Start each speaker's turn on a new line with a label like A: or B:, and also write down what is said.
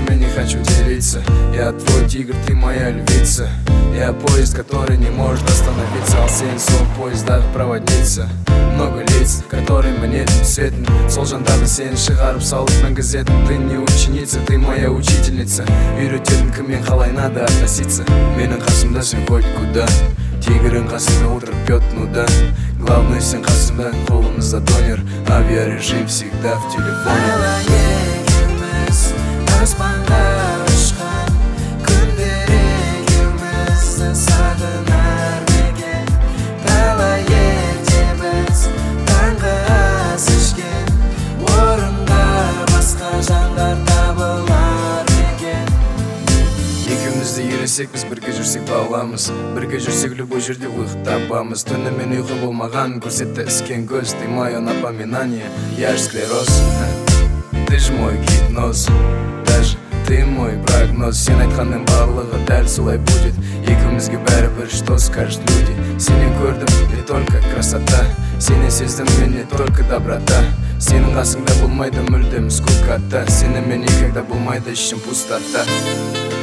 A: которыми не хочу делиться. Я твой тигр, ты моя львица. Я поезд, который не может остановиться. Ал сен сол поездағы проводница. Много лиц, которые мне түсетін. Сол жандарды сен шығарып салып мәңгізетін. Ты не ученица, ты моя учительница. Үйрететін кіммен қалай надо относиться. Менің қасымда сен хоть куда. Тигрің қасымда отырып пьет нуда. Главное сен қасымда, қолымызда донер. Авиарежим всегда в телефоне.
B: Екеуміз аспанға ұшқан күндер екеумізді сағынар мекен. Талай ертеміз таңғы ас ішкен орынға басқа жандар табылар мекен.
A: Екеумізді елесек біз бірге жүрсек бағыламыз. Бірге жүрсек любой жерде выход табамыз. Түнімен ұйқы болмаған көрсетті іскен көз. Ты мое напоминание, я ж склероз. Ты ж мой гипноз, даже ты мой прогноз. Сен айтқанның барлығы дәл солай будет. Екеумізге бәрібір что скажут люди. Сені көрдім, не только красота. Сені сездім, мен не только доброта. Сенің қасыңда болмайды мүлдем скукота. Сенімен никогда болмайды ішім пустота.